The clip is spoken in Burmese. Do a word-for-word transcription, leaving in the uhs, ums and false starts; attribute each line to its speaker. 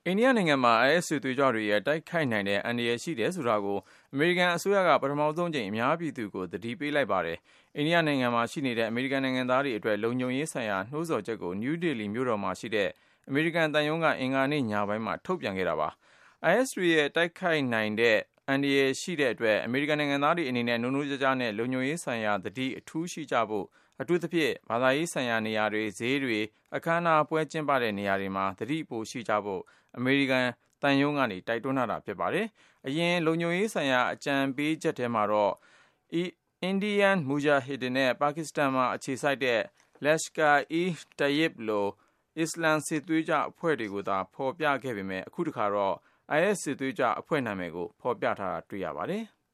Speaker 1: အိန္ဒိယနိုင်ငံမှာ အိုင်အက်စ် စစ်သွေးကြွတွေရဲ့တိုက်ခိုက်နိုင်တဲ့အန္တရာယ်ရှိတယ်ဆိုတာကိုအမေရိကန်အစိုးရကပထမဆုံးအကြိမ်အများပြည်သူကိုသတိပေးလိုက်ပါတယ်။အိန္ဒိယနိုင်ငံမှာရှိနေတဲ့အမေရိကန်နိုင်ငံသားတွေအတွက်လုံခြုံရေးဆိုင်ရာနှိုးဆော်ချက်ကိုနယူးဒေလီမြို့တော်မှာရှိတဲ့အမေရိကန်သံရုံးကအင်္ဂါနေ့ညပိုင်းမှာထုတ်ပြန်ခဲ့တာပါ။ အိုင်အက်စ်တွေရဲ့တိုက်ခိုက်နိုင်တဲ့အန္တရာယ်ရှိတဲ့အတွက်အမေရိကန်နိုင်ငံသားတွေအနေနဲ့နိုးနိုးကြားကြားနဲ့လုံခြုံရေးဆိုင်ရာသတိအထူးရှိကြဖို့အထူးသဖြင့်ဘာသာရေးဆိုင်ရာနေရာတွေ၊ဈေးတွေ၊အခမ်းအနားပွဲကျင်းပတဲ့နေရာတွေမှာသတိပိုရှိကြဖို့အမေရိကန်သံရုံးကနေတိုက်တွန်းထားတာဖြစ်ပါတယ်။အရင်လုံခြုံရေးဆိုင်ရာအကြံပေးချက်ထဲမှာတော့ Indian Mujahideen နဲ့ပါကစ္စတန်မှာအခြေစိုက်တဲ့ Lashkar-e-Taiba လိုအစ္စလာမ်စစ်သွေးကြွအဖွဲ့တွေကိုသာဖော်ပြခဲ့ပေမယ့်အခုတခါတော့ အိုင်အက်စ် စစ်သွေးကြွအဖွဲ့နာမည်ကိုဖော်ပြထားတာတွေ့ရပါတယ်။